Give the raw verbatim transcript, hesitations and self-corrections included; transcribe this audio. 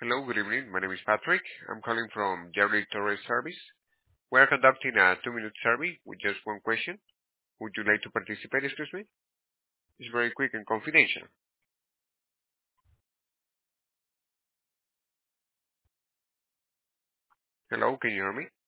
Hello, good evening. My name is Patrick. I'm calling from Jerry Torres Service. We are conducting a two-minute survey with just one question. Would you like to participate, excuse me? It's very quick and confidential. Hello, can you hear me?